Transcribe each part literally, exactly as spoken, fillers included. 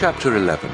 Chapter eleven.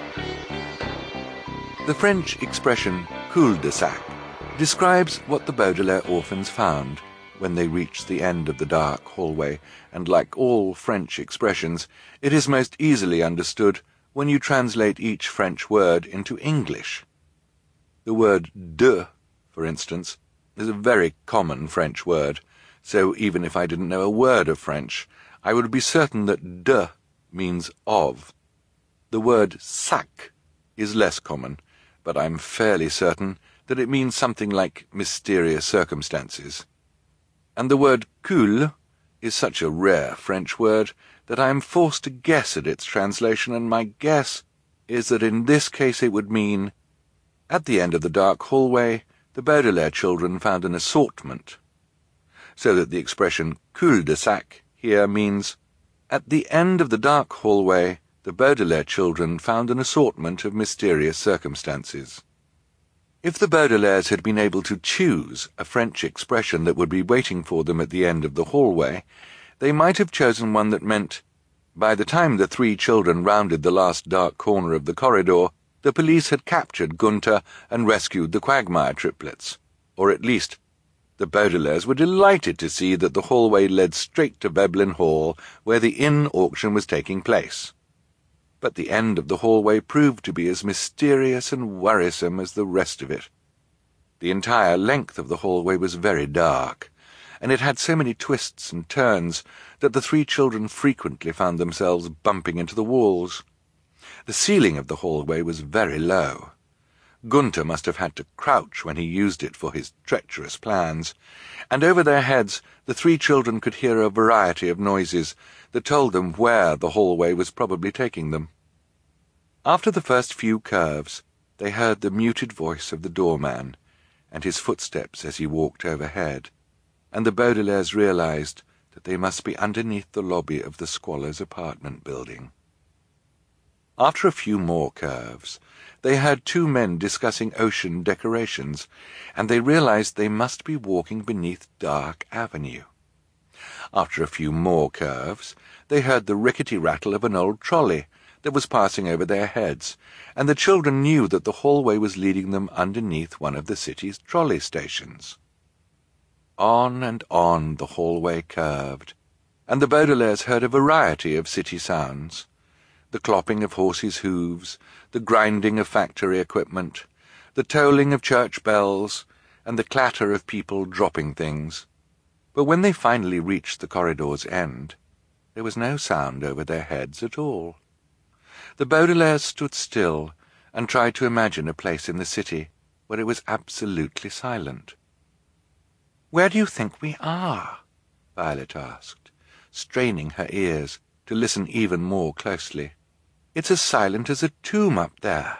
The French expression cul-de-sac describes what the Baudelaire orphans found when they reached the end of the dark hallway, and like all French expressions, it is most easily understood when you translate each French word into English. The word de, for instance, is a very common French word, so even if I didn't know a word of French, I would be certain that de means of. The word sac is less common, but I'm fairly certain that it means something like mysterious circumstances. And the word cul is such a rare French word that I am forced to guess at its translation, and my guess is that in this case it would mean, at the end of the dark hallway, the Baudelaire children found an assortment, so that the expression cul-de-sac here means, at the end of the dark hallway, the Baudelaire children found an assortment of mysterious circumstances. If the Baudelaires had been able to choose a French expression that would be waiting for them at the end of the hallway, they might have chosen one that meant, by the time the three children rounded the last dark corner of the corridor, the police had captured Gunther and rescued the Quagmire triplets, or at least the Baudelaires were delighted to see that the hallway led straight to Veblen Hall, where the inn auction was taking place. But the end of the hallway proved to be as mysterious and worrisome as the rest of it. The entire length of the hallway was very dark, and it had so many twists and turns that the three children frequently found themselves bumping into the walls. The ceiling of the hallway was very low. Gunther must have had to crouch when he used it for his treacherous plans, and over their heads the three children could hear a variety of noises that told them where the hallway was probably taking them. After the first few curves, they heard the muted voice of the doorman, and his footsteps as he walked overhead, and the Baudelaires realized that they must be underneath the lobby of the squalor's apartment building. After a few more curves, they heard two men discussing ocean decorations, and they realized they must be walking beneath Dark Avenue. After a few more curves, they heard the rickety rattle of an old trolley that was passing over their heads, and the children knew that the hallway was leading them underneath one of the city's trolley stations. On and on the hallway curved, and the Baudelaires heard a variety of city sounds: the clopping of horses' hooves, the grinding of factory equipment, the tolling of church bells, and the clatter of people dropping things. But when they finally reached the corridor's end, there was no sound over their heads at all. The Baudelaires stood still and tried to imagine a place in the city where it was absolutely silent. "Where do you think we are?" Violet asked, straining her ears to listen even more closely. "It's as silent as a tomb up there."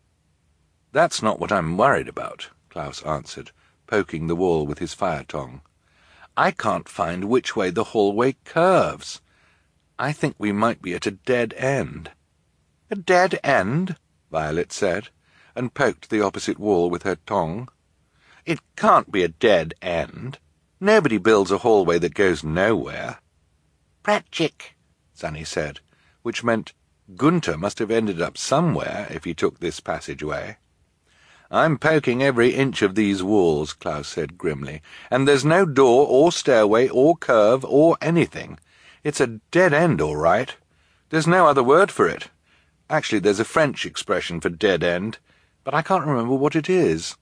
"That's not what I'm worried about," Klaus answered, poking the wall with his fire-tong. "I can't find which way the hallway curves. I think we might be at a dead end." "A dead end?" Violet said, and poked the opposite wall with her tong. "It can't be a dead end. Nobody builds a hallway that goes nowhere." "Pratchik," Sunny said, which meant Gunther must have ended up somewhere if he took this passageway. "I'm poking every inch of these walls," Klaus said grimly, "and there's no door or stairway or curve or anything. It's a dead end, all right. There's no other word for it. Actually, there's a French expression for dead end, but I can't remember what it is."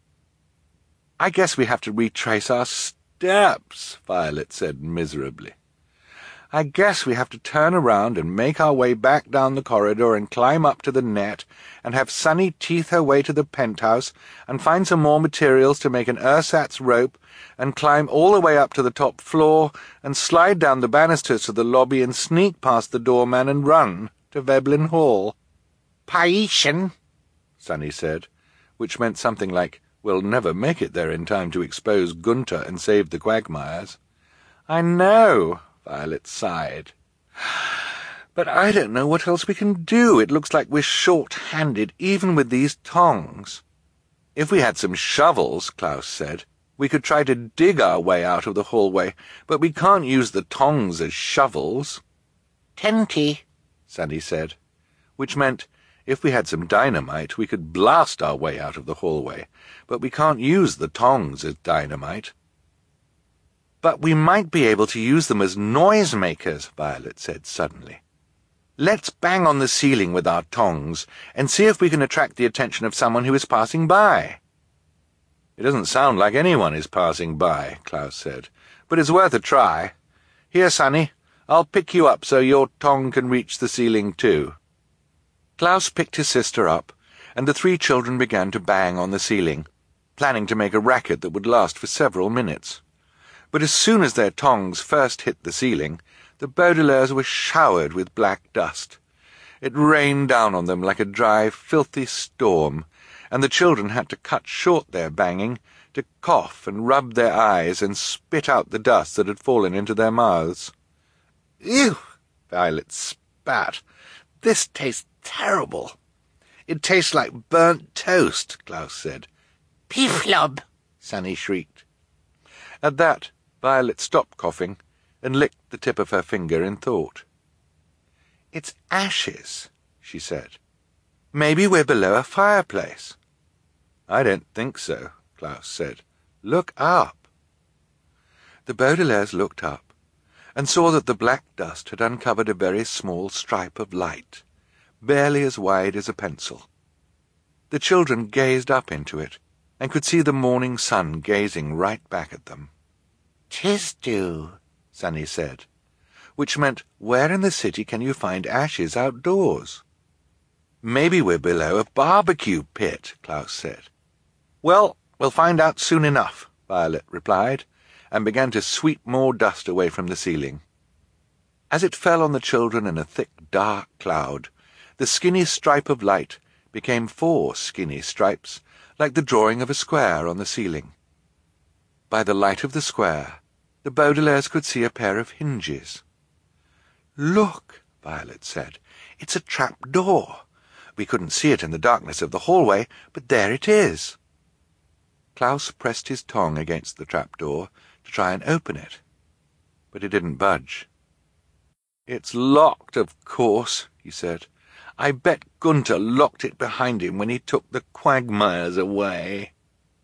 "I guess we have to retrace our steps," Violet said miserably. "I guess we have to turn around and make our way back down the corridor and climb up to the net, and have Sunny teeth her way to the penthouse and find some more materials to make an ersatz rope, and climb all the way up to the top floor and slide down the banisters to the lobby and sneak past the doorman and run to Veblen Hall." "Paischen," Sunny said, which meant something like, "We'll never make it there in time to expose Gunther and save the Quagmires." "I know," Violet sighed. "But I don't know what else we can do. It looks like we're short-handed, even with these tongs." "If we had some shovels," Klaus said, "we could try to dig our way out of the hallway, but we can't use the tongs as shovels." "Tenty," Sunny said, which meant if we had some dynamite we could blast our way out of the hallway, but we can't use the tongs as dynamite. "But we might be able to use them as noisemakers," Violet said suddenly. "Let's bang on the ceiling with our tongs and see if we can attract the attention of someone who is passing by." "It doesn't sound like anyone is passing by," Klaus said, "but it's worth a try. Here, Sonny, I'll pick you up so your tongue can reach the ceiling too." Klaus picked his sister up, and the three children began to bang on the ceiling, planning to make a racket that would last for several minutes. But as soon as their tongs first hit the ceiling, the Baudelaires were showered with black dust. It rained down on them like a dry, filthy storm, and the children had to cut short their banging to cough and rub their eyes and spit out the dust that had fallen into their mouths. "Ew!" Violet spat. "This tastes terrible." "It tastes like burnt toast," Klaus said. "Pee-flub!" Sunny shrieked. At that, Violet stopped coughing and licked the tip of her finger in thought. "It's ashes," she said. "Maybe we're below a fireplace." "I don't think so," Klaus said. "Look up." The Baudelaires looked up and saw that the black dust had uncovered a very small stripe of light, barely as wide as a pencil. The children gazed up into it and could see the morning sun gazing right back at them. "'Tis dew," Sunny said, which meant, where in the city can you find ashes outdoors? "Maybe we're below a barbecue pit," Klaus said. "Well, we'll find out soon enough," Violet replied, and began to sweep more dust away from the ceiling. As it fell on the children in a thick, dark cloud, the skinny stripe of light became four skinny stripes, like the drawing of a square on the ceiling. By the light of the square, the Baudelaires could see a pair of hinges. "Look," Violet said, "it's a trap door. We couldn't see it in the darkness of the hallway, but there it is." Klaus pressed his tongue against the trapdoor to try and open it, but it didn't budge. "It's locked, of course," he said. "I bet Gunther locked it behind him when he took the quagmires away."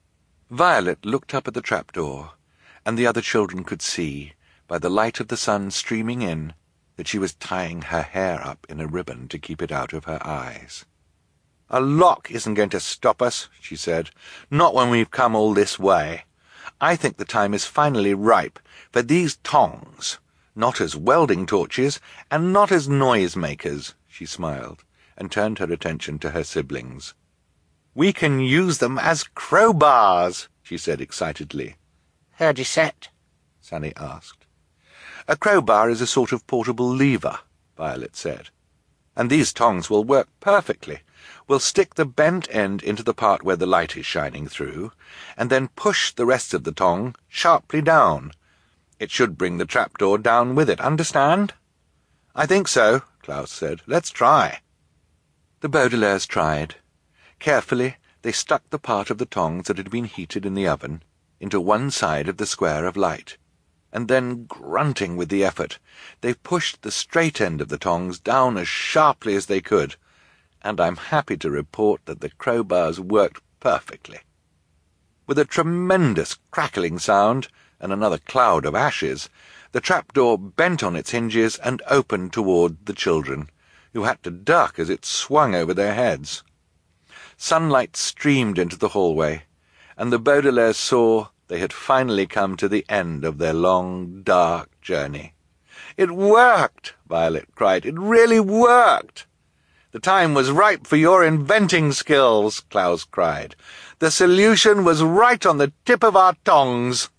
Violet looked up at the trapdoor, and the other children could see, by the light of the sun streaming in, that she was tying her hair up in a ribbon to keep it out of her eyes. "A lock isn't going to stop us," she said. "Not when we've come all this way. I think the time is finally ripe for these tongs, not as welding torches, and not as noisemakers," she smiled, and turned her attention to her siblings. "We can use them as crowbars," she said excitedly. "How do you set?" Sunny asked. "A crowbar is a sort of portable lever," Violet said. "And these tongs will work perfectly. We'll stick the bent end into the part where the light is shining through, and then push the rest of the tong sharply down. It should bring the trapdoor down with it, understand?" "I think so," Klaus said. "Let's try." The Baudelaires tried. Carefully, they stuck the part of the tongs that had been heated in the oven into one side of the square of light, and then, grunting with the effort, they pushed the straight end of the tongs down as sharply as they could, and I'm happy to report that the crowbars worked perfectly. With a tremendous crackling sound and another cloud of ashes, the trapdoor bent on its hinges and opened toward the children, who had to duck as it swung over their heads. Sunlight streamed into the hallway, and the Baudelaires saw they had finally come to the end of their long, dark journey. "It worked!" Violet cried. "It really worked!" "The time was ripe for your inventing skills," Klaus cried. "The solution was right on the tip of our tongs."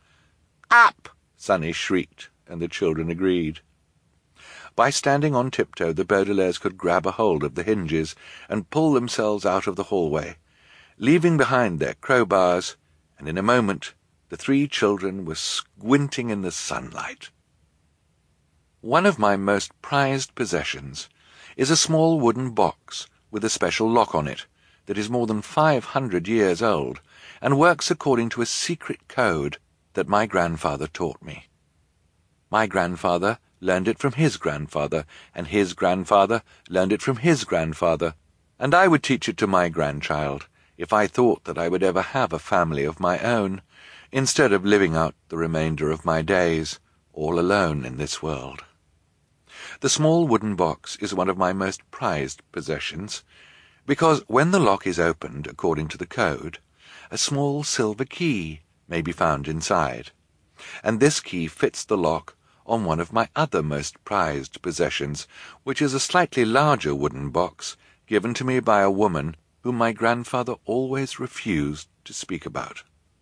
"Up!" Sunny shrieked, and the children agreed. By standing on tiptoe, the Baudelaires could grab a hold of the hinges and pull themselves out of the hallway, leaving behind their crowbars, and in a moment the three children were squinting in the sunlight. One of my most prized possessions is a small wooden box with a special lock on it that is more than five hundred years old and works according to a secret code that my grandfather taught me. My grandfather learned it from his grandfather, and his grandfather learned it from his grandfather, and I would teach it to my grandchild, if I thought that I would ever have a family of my own, instead of living out the remainder of my days, all alone in this world. The small wooden box is one of my most prized possessions, because when the lock is opened according to the code, a small silver key may be found inside, and this key fits the lock on one of my other most prized possessions, which is a slightly larger wooden box given to me by a woman whom my grandfather always refused to speak about.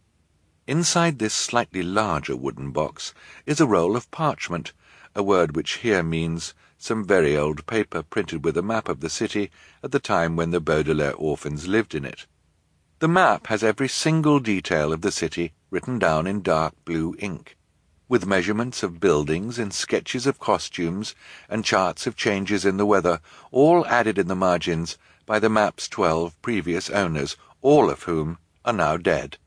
Inside this slightly larger wooden box is a roll of parchment, a word which here means some very old paper printed with a map of the city at the time when the Baudelaire orphans lived in it. The map has every single detail of the city written down in dark blue ink, with measurements of buildings and sketches of costumes and charts of changes in the weather, all added in the margins by the map's twelve previous owners, all of whom are now dead.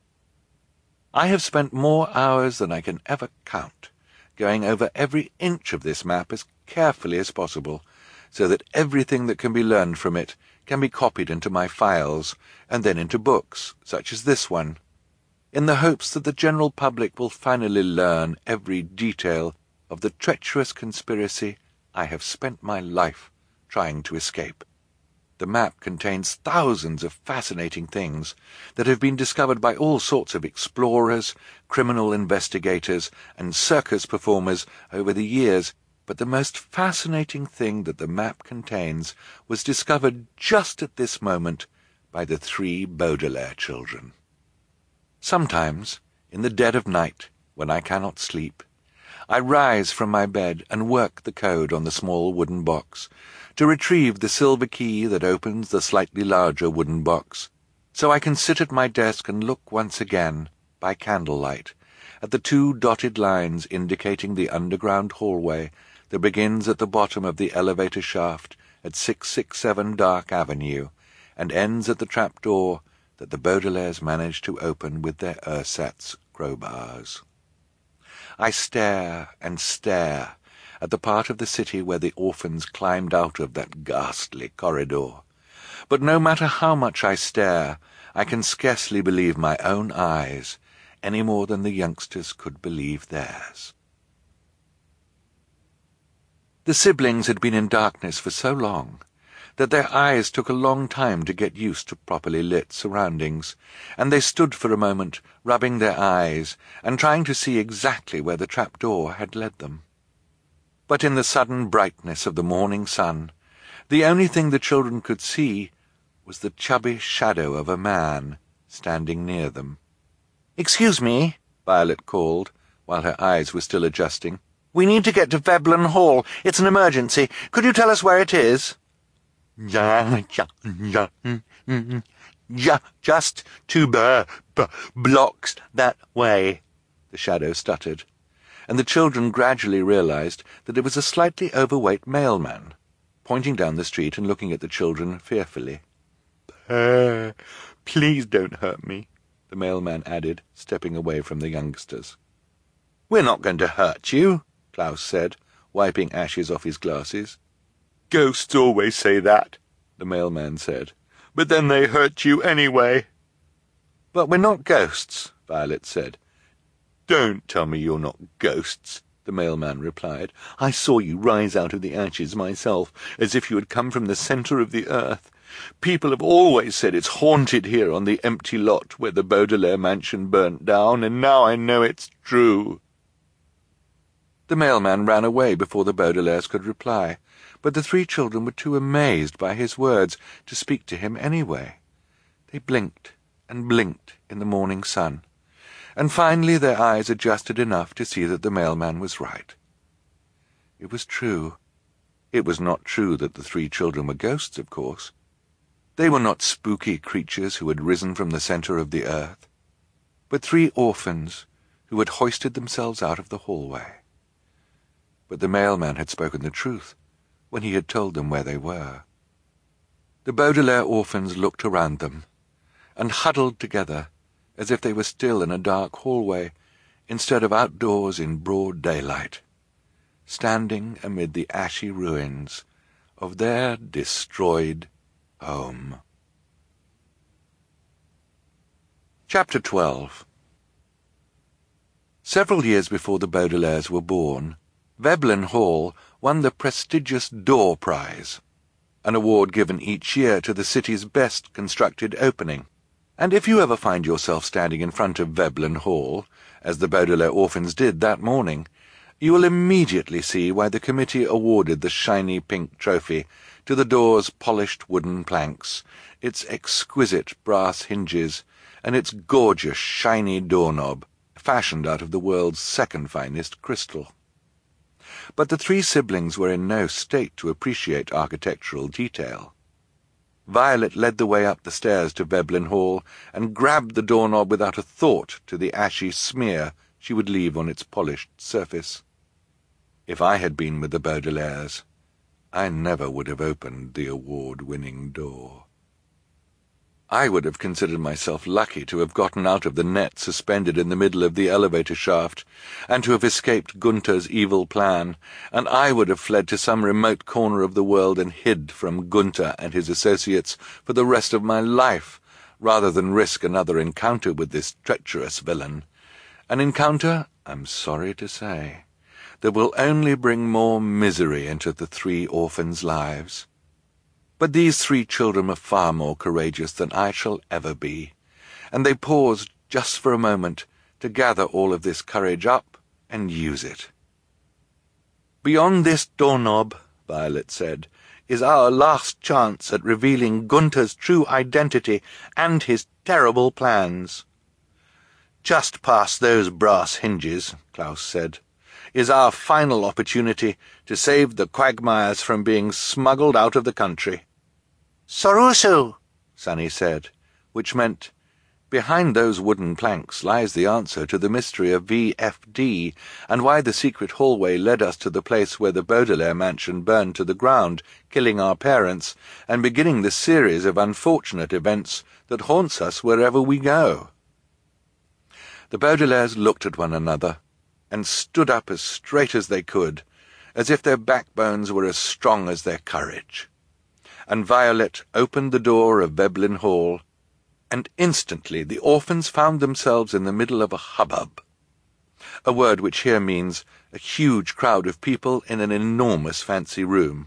I have spent more hours than I can ever count, going over every inch of this map as carefully as possible, so that everything that can be learned from it can be copied into my files, and then into books, such as this one, in the hopes that the general public will finally learn every detail of the treacherous conspiracy I have spent my life trying to escape. The map contains thousands of fascinating things that have been discovered by all sorts of explorers, criminal investigators, and circus performers over the years, but the most fascinating thing that the map contains was discovered just at this moment by the three Baudelaire children. Sometimes, in the dead of night, when I cannot sleep, I rise from my bed and work the code on the small wooden box, to retrieve the silver key that opens the slightly larger wooden box, so I can sit at my desk and look once again, by candlelight, at the two dotted lines indicating the underground hallway that begins at the bottom of the elevator shaft at six sixty-seven Dark Avenue, and ends at the trapdoor that the Baudelaires managed to open with their ersatz crowbars. I stare and stare at the part of the city where the orphans climbed out of that ghastly corridor, but no matter how much I stare, I can scarcely believe my own eyes, any more than the youngsters could believe theirs. The siblings had been in darkness for so long that their eyes took a long time to get used to properly lit surroundings, and they stood for a moment rubbing their eyes and trying to see exactly where the trapdoor had led them. But in the sudden brightness of the morning sun, the only thing the children could see was the chubby shadow of a man standing near them. "Excuse me," Violet called, while her eyes were still adjusting. "We need to get to Veblen Hall. It's an emergency. Could you tell us where it is?" "Ja, ja, ja, ja, just two b b blocks that way," the shadow stuttered, and the children gradually realized that it was a slightly overweight mailman, pointing down the street and looking at the children fearfully. "Uh, please don't hurt me," the mailman added, stepping away from the youngsters. "We're not going to hurt you," Klaus said, wiping ashes off his glasses. "Ghosts always say that," the mailman said, "but then they hurt you anyway." "But we're not ghosts," Violet said. "Don't tell me you're not ghosts," the mailman replied. "I saw you rise out of the ashes myself, as if you had come from the centre of the earth. People have always said it's haunted here on the empty lot where the Baudelaire mansion burnt down, and now I know it's true." The mailman ran away before the Baudelaires could reply, but the three children were too amazed by his words to speak to him anyway. They blinked and blinked in the morning sun, and finally their eyes adjusted enough to see that the mailman was right. It was true. It was not true that the three children were ghosts, of course. They were not spooky creatures who had risen from the centre of the earth, but three orphans who had hoisted themselves out of the hallway. But the mailman had spoken the truth when he had told them where they were. The Baudelaire orphans looked around them, and huddled together as if they were still in a dark hallway, instead of outdoors in broad daylight. standing amid the ashy ruins of their destroyed home. Chapter twelve. Several years before the Baudelaires were born, Veblen Hall won the prestigious Door Prize, an award given each year to the city's best constructed opening. And if you ever find yourself standing in front of Veblen Hall, as the Baudelaire orphans did that morning, you will immediately see why the committee awarded the shiny pink trophy to the door's polished wooden planks, its exquisite brass hinges, and its gorgeous shiny doorknob, fashioned out of the world's second finest crystal. But the three siblings were in no state to appreciate architectural detail. Violet led the way up the stairs to Veblen Hall and grabbed the doorknob without a thought to the ashy smear she would leave on its polished surface. If I had been with the Baudelaires, I never would have opened the award-winning door. I would have considered myself lucky to have gotten out of the net suspended in the middle of the elevator shaft, and to have escaped Gunther's evil plan, and I would have fled to some remote corner of the world and hid from Gunther and his associates for the rest of my life, rather than risk another encounter with this treacherous villain. An encounter, I'm sorry to say, that will only bring more misery into the three orphans' lives. But these three children were far more courageous than I shall ever be, and they paused just for a moment to gather all of this courage up and use it. "Beyond this doorknob," Violet said, "is our last chance at revealing Gunther's true identity and his terrible plans." "Just past those brass hinges," Klaus said, "is our final opportunity to save the Quagmires from being smuggled out of the country." "Sorusu," Sunny said, which meant, "Behind those wooden planks lies the answer to the mystery of V F D, and why the secret hallway led us to the place where the Baudelaire mansion burned to the ground, killing our parents, and beginning the series of unfortunate events that haunts us wherever we go." The Baudelaires looked at one another, and stood up as straight as they could, as if their backbones were as strong as their courage. And Violet opened the door of Veblen Hall, and instantly the orphans found themselves in the middle of a hubbub, a word which here means a huge crowd of people in an enormous fancy room.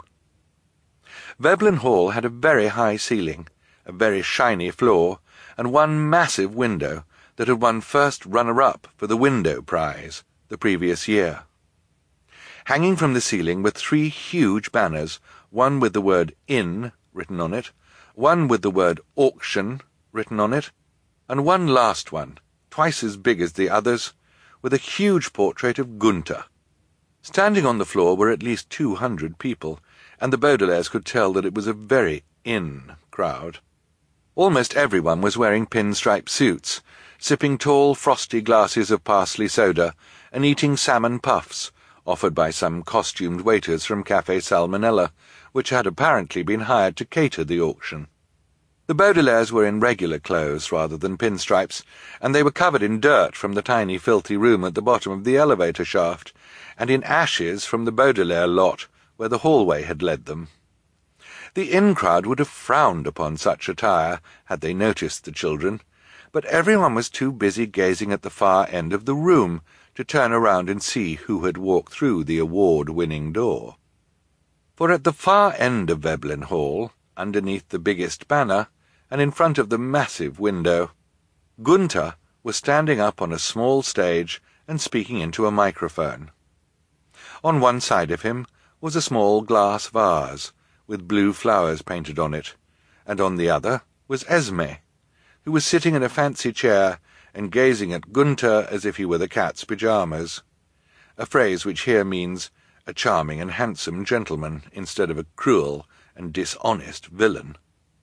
Veblen Hall had a very high ceiling, a very shiny floor, and one massive window that had won first runner-up for the Window Prize the previous year. Hanging from the ceiling were three huge banners, one with the word "In" written on it, one with the word "Auction" written on it, and one last one, twice as big as the others, with a huge portrait of Gunther. Standing on the floor were at least two hundred people, and the Baudelaires could tell that it was a very in crowd. Almost everyone was wearing pinstripe suits, sipping tall, frosty glasses of parsley soda, and eating salmon puffs, offered by some costumed waiters from Café Salmonella, which had apparently been hired to cater the auction. The Baudelaires were in regular clothes rather than pinstripes, and they were covered in dirt from the tiny filthy room at the bottom of the elevator shaft, and in ashes from the Baudelaire lot where the hallway had led them. The in-crowd would have frowned upon such attire had they noticed the children, but everyone was too busy gazing at the far end of the room to turn around and see who had walked through the award-winning door. For at the far end of Veblen Hall, underneath the biggest banner, and in front of the massive window, Gunther was standing up on a small stage and speaking into a microphone. On one side of him was a small glass vase, with blue flowers painted on it, and on the other was Esme, who was sitting in a fancy chair and gazing at Gunther as if he were the cat's pyjamas, a phrase which here means a charming and handsome gentleman instead of a cruel and dishonest villain.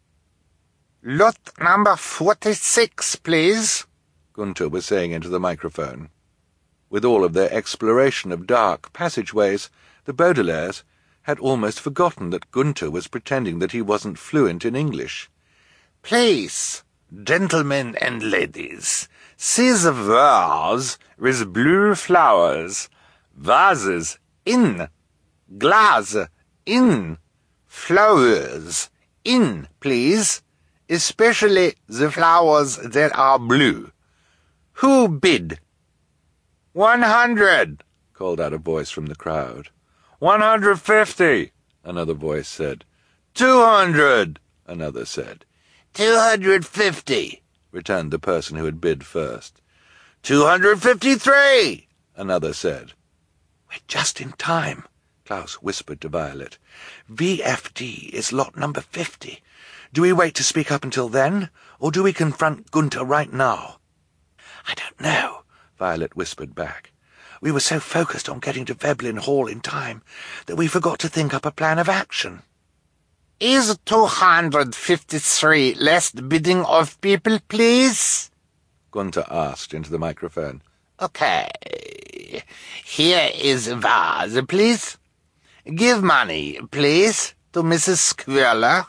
"Lot number forty-six, please," Gunther was saying into the microphone. With all of their exploration of dark passageways, the Baudelaires had almost forgotten that Gunther was pretending that he wasn't fluent in English. "Please, gentlemen and ladies, see the vase with blue flowers. Vases in. Glass, in. Flowers, in, please. Especially the flowers that are blue. Who bid? One hundred, called out a voice from the crowd. One hundred fifty, another voice said. Two hundred, another said. Two hundred fifty, returned the person who had bid first. Two hundred fifty-three, another said. We're just in time, Klaus whispered to Violet. V F D is lot number fifty. Do we wait to speak up until then, or do we confront Gunther right now? I don't know, Violet whispered back. We were so focused on getting to Veblen Hall in time that we forgot to think up a plan of action. Is two hundred fifty-three last bidding of people, please? Gunther asked into the microphone. Okay. Here is a vase, please. Give money, please, to Missus Squirler.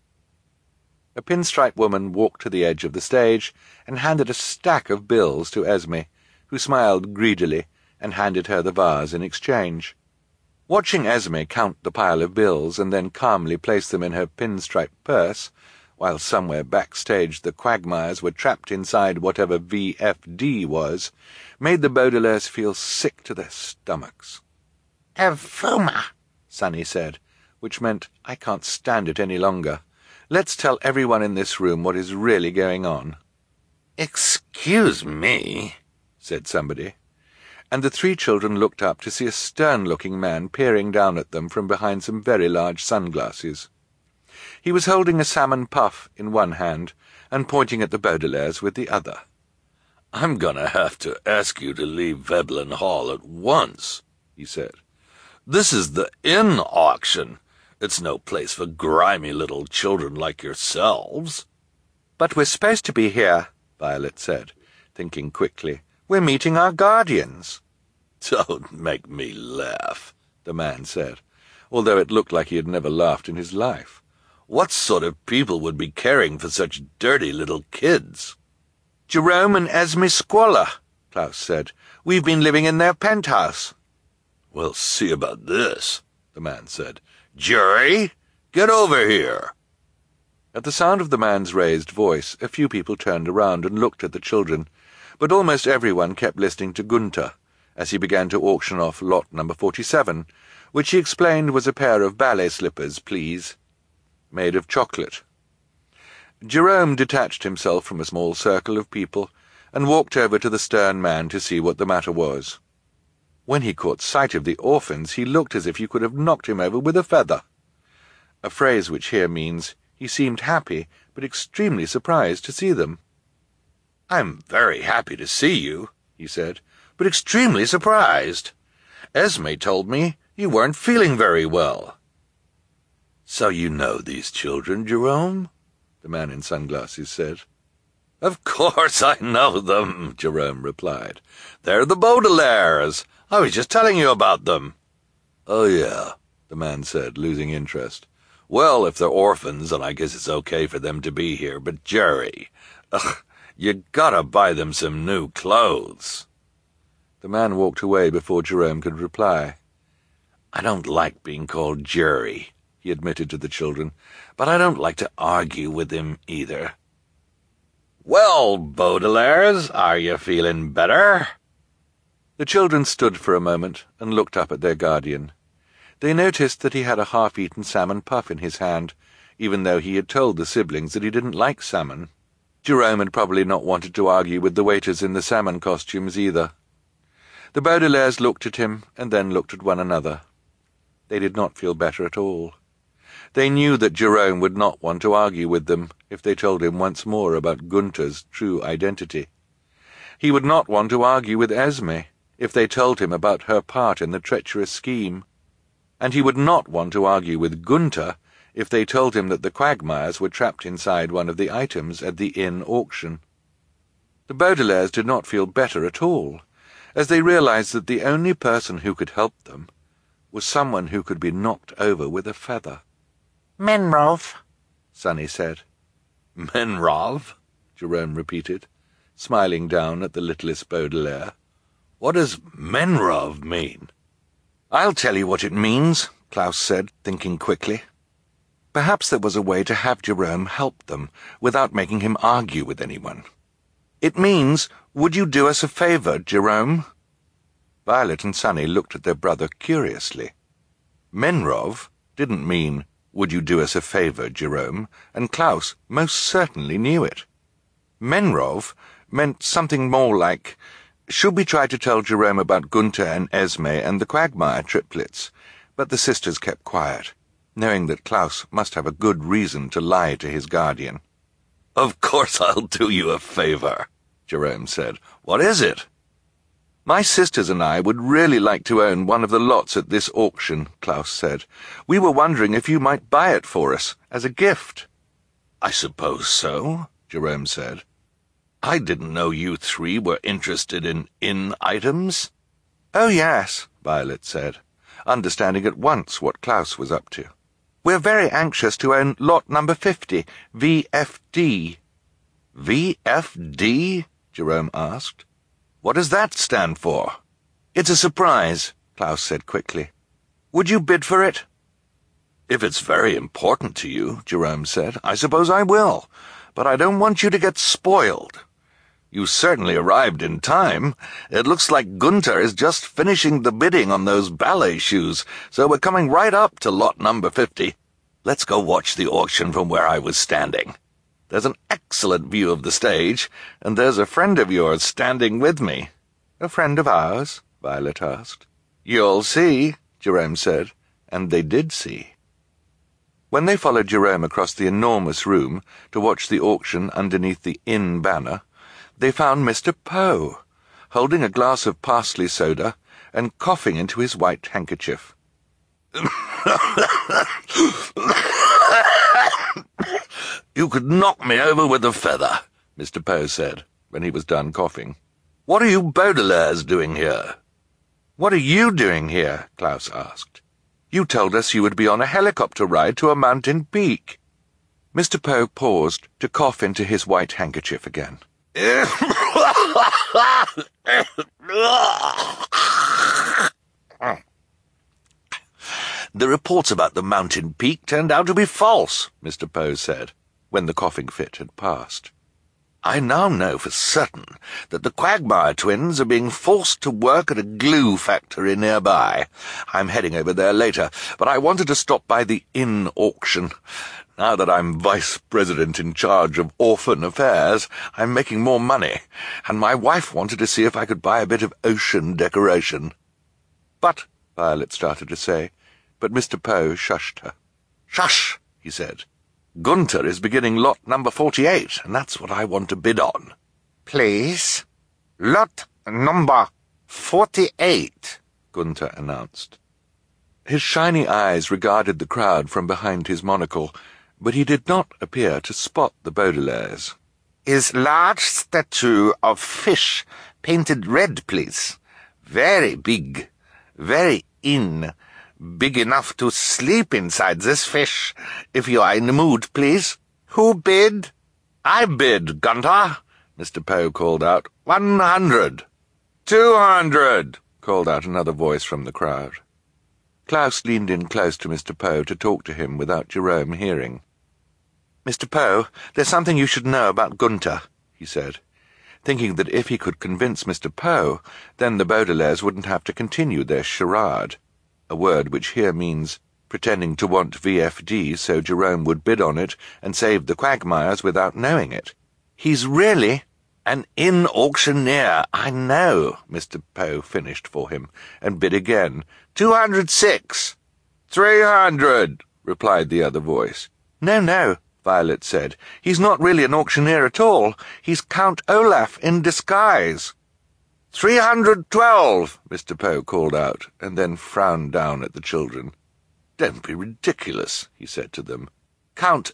A pinstripe woman walked to the edge of the stage and handed a stack of bills to Esme, who smiled greedily and handed her the vase in exchange. Watching Esme count the pile of bills and then calmly place them in her pinstripe purse, while somewhere backstage the Quagmires were trapped inside whatever V F D was, made the Baudelaires feel sick to their stomachs. Avuma, Sunny said, which meant, I can't stand it any longer. Let's tell everyone in this room what is really going on. Excuse me, said somebody, and the three children looked up to see a stern-looking man peering down at them from behind some very large sunglasses. He was holding a salmon puff in one hand and pointing at the Baudelaires with the other. "I'm gonna have to ask you to leave Veblen Hall at once," he said. "This is the inn auction. It's no place for grimy little children like yourselves." "But we're supposed to be here," Violet said, thinking quickly. "We're meeting our guardians." "Don't make me laugh," the man said, although it looked like he had never laughed in his life. "What sort of people would be caring for such dirty little kids?" "Jerome and Esme Squalor," Klaus said. "We've been living in their penthouse." "We'll see about this," the man said. "Jury, get over here." At the sound of the man's raised voice, a few people turned around and looked at the children, but almost everyone kept listening to Gunther as he began to auction off lot number forty-seven, which he explained was a pair of ballet slippers, please, made of chocolate. Jerome detached himself from a small circle of people and walked over to the stern man to see what the matter was. When he caught sight of the orphans, he looked as if you could have knocked him over with a feather, a phrase which here means he seemed happy but extremely surprised to see them. "I'm very happy to see you," he said, "but extremely surprised. Esme told me you weren't feeling very well." "So you know these children, Jerome?" the man in sunglasses said. "Of course I know them," Jerome replied. "They're the Baudelaires. I was just telling you about them." "Oh, yeah," the man said, losing interest. "Well, if they're orphans, then I guess it's okay for them to be here, but Jerry, ugh, you gotta buy them some new clothes." The man walked away before Jerome could reply. "I don't like being called Jerry," he admitted to the children, "but I don't like to argue with him either." "Well, Baudelaires, are you feeling better?" The children stood for a moment and looked up at their guardian. They noticed that he had a half-eaten salmon puff in his hand, even though he had told the siblings that he didn't like salmon. Jerome had probably not wanted to argue with the waiters in the salmon costumes either. The Baudelaires looked at him and then looked at one another. They did not feel better at all. They knew that Jerome would not want to argue with them if they told him once more about Gunther's true identity. He would not want to argue with Esme if they told him about her part in the treacherous scheme. And he would not want to argue with Gunther if they told him that the Quagmires were trapped inside one of the items at the inn auction. The Baudelaires did not feel better at all, as they realized that the only person who could help them was someone who could be knocked over with a feather. Menrov, Sunny said. "Menrov?" Jerome repeated, smiling down at the littlest Baudelaire. "What does Menrov mean?" I'll tell you what it means, Klaus said, thinking quickly. Perhaps there was a way to have Jerome help them without making him argue with anyone. It means, would you do us a favour, Jerome? Violet and Sunny looked at their brother curiously. Menrov didn't mean, would you do us a favour, Jerome, and Klaus most certainly knew it. Menrov meant something more like, should we try to tell Jerome about Gunther and Esme and the Quagmire triplets? But the sisters kept quiet, knowing that Klaus must have a good reason to lie to his guardian. Of course I'll do you a favour, Jerome said. What is it? My sisters and I would really like to own one of the lots at this auction, Klaus said. We were wondering if you might buy it for us, as a gift. I suppose so, Jerome said. I didn't know you three were interested in inn items. Oh, yes, Violet said, understanding at once what Klaus was up to. We're very anxious to own lot number fifty, V F D. V F D? Jerome asked. What does that stand for? It's a surprise, Klaus said quickly. Would you bid for it? If it's very important to you, Jerome said, I suppose I will, but I don't want you to get spoiled. You certainly arrived in time. It looks like Gunther is just finishing the bidding on those ballet shoes, so we're coming right up to lot number fifty. Let's go watch the auction from where I was standing. There's an excellent view of the stage, and there's a friend of yours standing with me. A friend of ours? Violet asked. You'll see, Jerome said, and they did see. When they followed Jerome across the enormous room to watch the auction underneath the inn banner, they found Mister Poe, holding a glass of parsley soda and coughing into his white handkerchief. You could knock me over with a feather, Mister Poe said, when he was done coughing. What are you Baudelaires doing here? What are you doing here? Klaus asked. You told us you would be on a helicopter ride to a mountain peak. Mister Poe paused to cough into his white handkerchief again. The reports about the mountain peak turned out to be false, Mister Poe said, when the coughing fit had passed. I now know for certain that the Quagmire twins are being forced to work at a glue factory nearby. I'm heading over there later, but I wanted to stop by the inn auction. Now that I'm vice president in charge of orphan affairs, I'm making more money, and my wife wanted to see if I could buy a bit of ocean decoration. But, Violet started to say, but Mister Poe shushed her. Shush, he said. Gunther is beginning lot number forty-eight, and that's what I want to bid on. Please? Lot number forty-eight, Gunther announced. His shiny eyes regarded the crowd from behind his monocle, but he did not appear to spot the Baudelaires. Is large statue of fish painted red, please. Very big. Very in. Big enough to sleep inside this fish, if you are in the mood, please. Who bid? I bid, Gunther, Mister Poe called out. One hundred. Two hundred, called out another voice from the crowd. Klaus leaned in close to Mister Poe to talk to him without Jerome hearing. Mister Poe, there's something you should know about Gunther, he said, thinking that if he could convince Mister Poe, then the Baudelaires wouldn't have to continue their charade, a word which here means pretending to want V F D so Jerome would bid on it and save the Quagmires without knowing it. He's really an inn auctioneer, I know, Mister Poe finished for him, and bid again. Two hundred six. Three hundred, replied the other voice. No, no, Violet said. He's not really an auctioneer at all. He's Count Olaf in disguise. Three hundred twelve, Mister Poe called out, and then frowned down at the children. Don't be ridiculous, he said to them. Count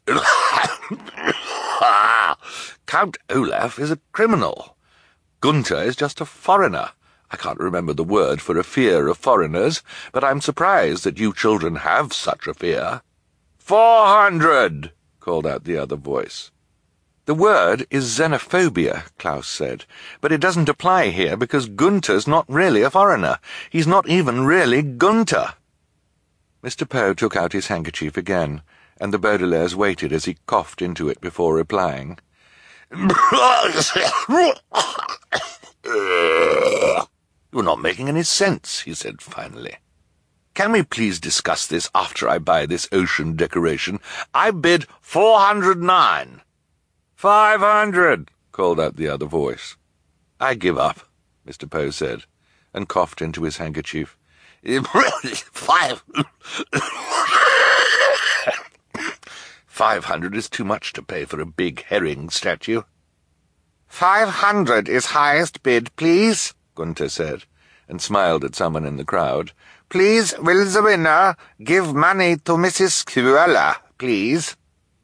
Count Olaf is a criminal. Gunther is just a foreigner. I can't remember the word for a fear of foreigners, but I'm surprised that you children have such a fear. Four hundred, called out the other voice. The word is xenophobia, Klaus said, but it doesn't apply here because Gunther's not really a foreigner. He's not even really Gunther. Mister Poe took out his handkerchief again, and the Baudelaires waited as he coughed into it before replying. "You're not making any sense," he said finally. "Can we please discuss this after I buy this ocean decoration? I bid four hundred nine. Five hundred, called out the other voice. "I give up," Mister Poe said, and coughed into his handkerchief. Five... Five hundred is too much to pay for a big herring statue. Five hundred is highest bid, please, Gunther said, and smiled at someone in the crowd. Please, will the winner give money to Missus Cruella, please?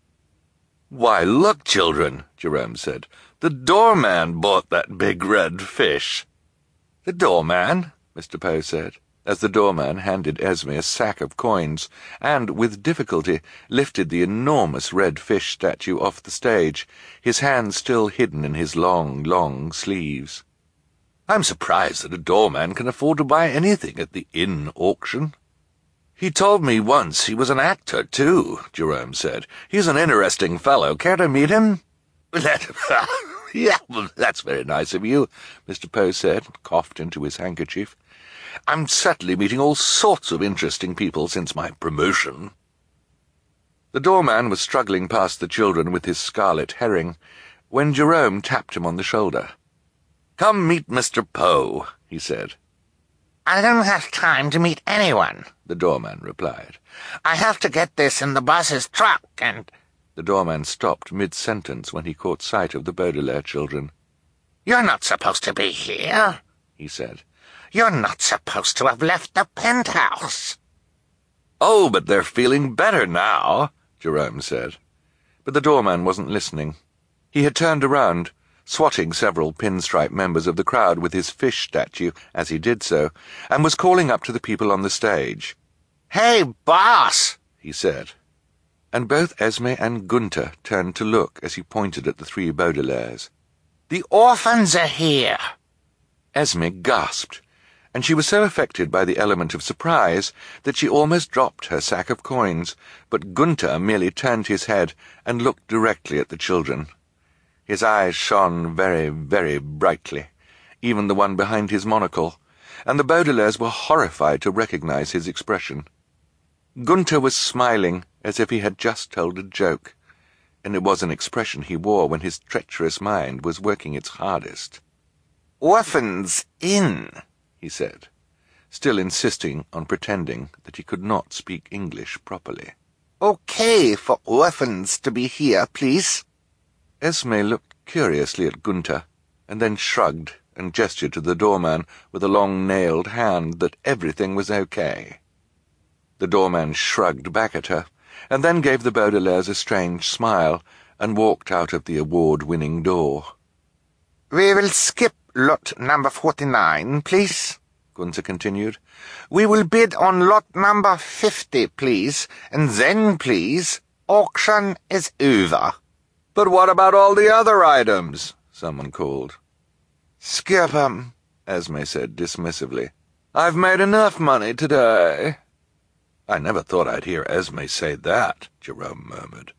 Why, look, children, Jerome said. The doorman bought that big red fish. The doorman? Mister Poe said, as the doorman handed Esme a sack of coins, and, with difficulty, lifted the enormous red fish statue off the stage, his hands still hidden in his long, long sleeves. I'm surprised that a doorman can afford to buy anything at the inn auction. He told me once he was an actor, too, Jerome said. He's an interesting fellow. Care to meet him? That, yeah, well, that's very nice of you, Mister Poe said, and coughed into his handkerchief. I'm certainly meeting all sorts of interesting people since my promotion. The doorman was struggling past the children with his scarlet herring, when Jerome tapped him on the shoulder. "Come meet Mister Poe," he said. "I don't have time to meet anyone," the doorman replied. "I have to get this in the boss's truck, and—" The doorman stopped mid-sentence when he caught sight of the Baudelaire children. "You're not supposed to be here," he said. "You're not supposed to have left the penthouse." "Oh, but they're feeling better now," Jerome said. But the doorman wasn't listening. He had turned around, swatting several pinstripe members of the crowd with his fish statue as he did so, and was calling up to the people on the stage. "Hey, boss," he said. And both Esme and Gunther turned to look as he pointed at the three Baudelaires. "The orphans are here." Esme gasped, and she was so affected by the element of surprise that she almost dropped her sack of coins, but Gunther merely turned his head and looked directly at the children. His eyes shone very, very brightly, even the one behind his monocle, and the Baudelaires were horrified to recognize his expression. Gunther was smiling as if he had just told a joke, and it was an expression he wore when his treacherous mind was working its hardest. "Orphans Inn," he said, still insisting on pretending that he could not speak English properly. "Okay for orphans to be here, please." Esme looked curiously at Gunther, and then shrugged and gestured to the doorman with a long-nailed hand that everything was okay. The doorman shrugged back at her, and then gave the Baudelaires a strange smile, and walked out of the award-winning door. "We will skip lot number forty-nine, please," Gunther continued. "We will bid on lot number fifty, please, and then, please, auction is over." "But what about all the other items?" someone called. "Skip 'em," Esme said dismissively. "I've made enough money today." "I never thought I'd hear Esme say that," Jerome murmured.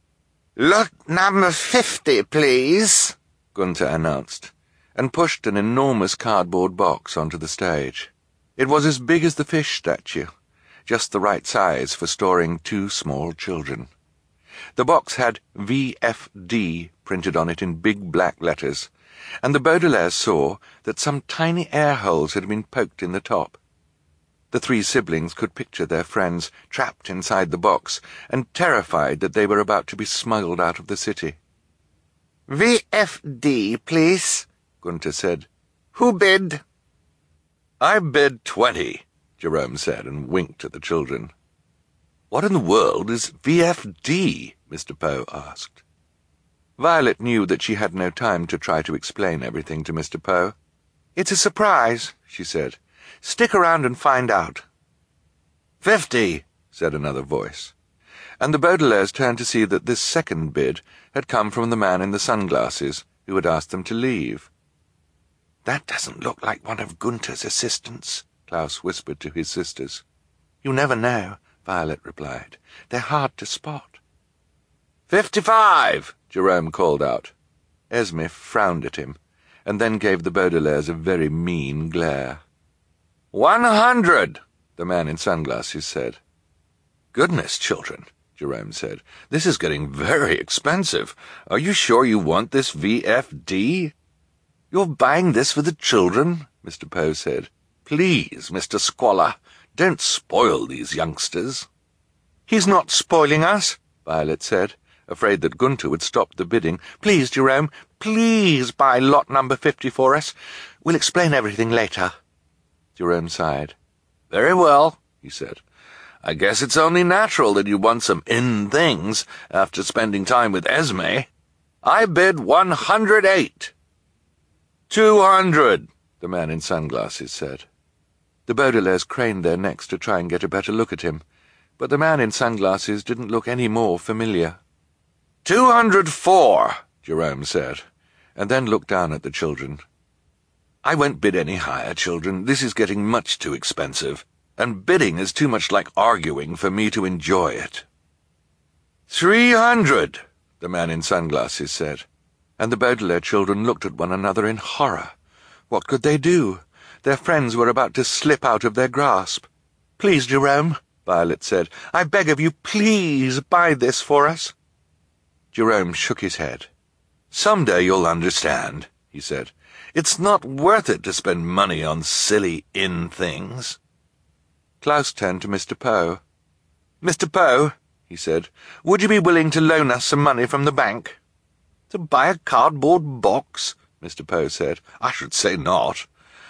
"Lot number fifty, please," Gunther announced, and pushed an enormous cardboard box onto the stage. It was as big as the fish statue, just the right size for storing two small children. The box had V F D printed on it in big black letters, and the Baudelaires saw that some tiny air holes had been poked in the top. The three siblings could picture their friends trapped inside the box and terrified that they were about to be smuggled out of the city. "V F D, please," Gunther said. "Who bid?" "I bid twenty," Jerome said, and winked at the children. "What in the world is V F D?" Mister Poe asked. Violet knew that she had no time to try to explain everything to Mister Poe. "It's a surprise," she said. "Stick around and find out." Fifty, said another voice. and the Baudelaires turned to see that this second bid had come from the man in the sunglasses who had asked them to leave. "That doesn't look like one of Gunther's assistants," Klaus whispered to his sisters. "You never know," Violet replied. "They're hard to spot." Fifty-five, Jerome called out. Esme frowned at him, and then gave the Baudelaires a very mean glare. One hundred, the man in sunglasses said. "Goodness, children," Jerome said. "This is getting very expensive. Are you sure you want this V F D? "You're buying this for the children?" Mister Poe said. "Please, Mister Squalor, don't spoil these youngsters." "He's not spoiling us," Violet said, afraid that Gunther would stop the bidding. "Please, Jerome, please buy lot number fifty for us. We'll explain everything later." Jerome sighed. "Very well," he said. "I guess it's only natural that you want some in things after spending time with Esme. I bid one hundred eight. Two hundred, the man in sunglasses said. The Baudelaires craned their necks to try and get a better look at him, but the man in sunglasses didn't look any more familiar. Two hundred four, Jerome said, and then looked down at the children. "I won't bid any higher, children. This is getting much too expensive, and bidding is too much like arguing for me to enjoy it." Three hundred, the man in sunglasses said, and the Baudelaire children looked at one another in horror. What could they do? Their friends were about to slip out of their grasp. "Please, Jerome," Violet said, "I beg of you, please buy this for us." Jerome shook his head. "Someday you'll understand," he said. "It's not worth it to spend money on silly in things." Klaus turned to Mister Poe. "Mister Poe," he said, "would you be willing to loan us some money from the bank?" "To buy a cardboard box?" Mister Poe said. "I should say not.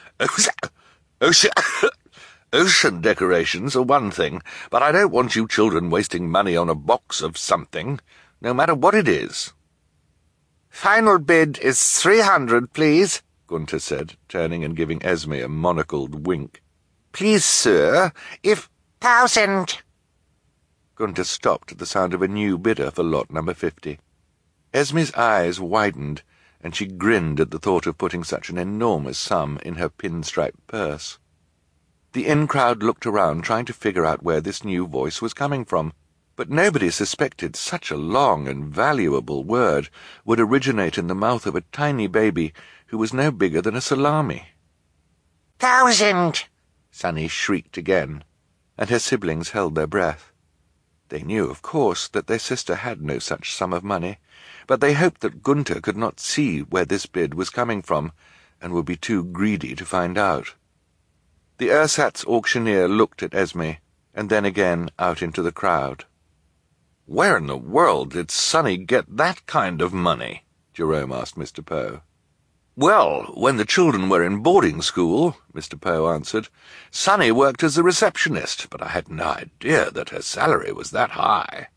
Ocean, ocean decorations are one thing, but I don't want you children wasting money on a box of something, no matter what it is." "Final bid is three hundred, please," Gunther said, turning and giving Esme a monocled wink. "Please, sir, if—" Thousand. Gunther stopped at the sound of a new bidder for lot number fifty. Esme's eyes widened, and she grinned at the thought of putting such an enormous sum in her pinstripe purse. The in-crowd looked around, trying to figure out where this new voice was coming from, but nobody suspected such a long and valuable word would originate in the mouth of a tiny baby who was no bigger than a salami. Thousand! Sunny shrieked again, and her siblings held their breath. They knew, of course, that their sister had no such sum of money, but they hoped that Gunther could not see where this bid was coming from, and would be too greedy to find out. The ersatz auctioneer looked at Esme, and then again out into the crowd. "Where in the world did Sunny get that kind of money?" Jerome asked Mister Poe. "Well, when the children were in boarding school," Mister Poe answered, "Sunny worked as a receptionist, but I had no idea that her salary was that high."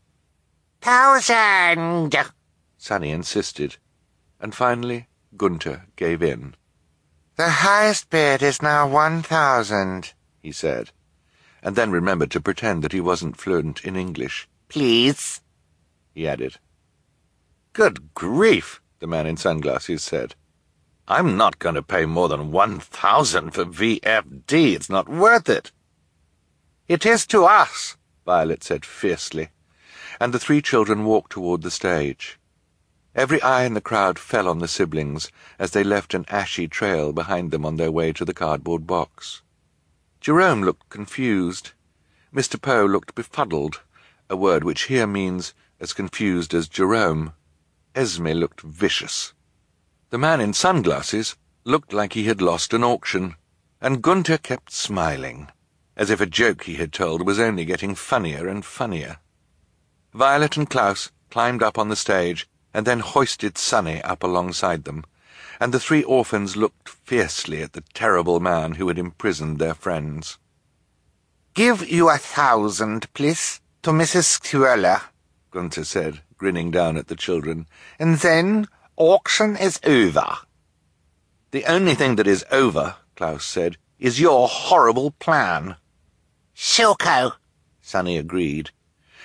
Thousand! Sunny insisted, and finally Gunther gave in. "The highest bid is now one thousand," he said, and then remembered to pretend that he wasn't fluent in English. "Please," he added. "Good grief," the man in sunglasses said. "I'm not going to pay more than one thousand for V F D. It's not worth it." "It is to us," Violet said fiercely, and the three children walked toward the stage. Every eye in the crowd fell on the siblings as they left an ashy trail behind them on their way to the cardboard box. Jerome looked confused. Mister Poe looked befuddled, a word which here means as confused as Jerome. Esme looked vicious. The man in sunglasses looked like he had lost an auction, and Gunther kept smiling, as if a joke he had told was only getting funnier and funnier. Violet and Klaus climbed up on the stage and then hoisted Sunny up alongside them, and the three orphans looked fiercely at the terrible man who had imprisoned their friends. "Give you a thousand, please, to Missus Squalor," Gunther said, grinning down at the children, "and then auction is over." "The only thing that is over," Klaus said, "is your horrible plan." Silko, Sunny agreed.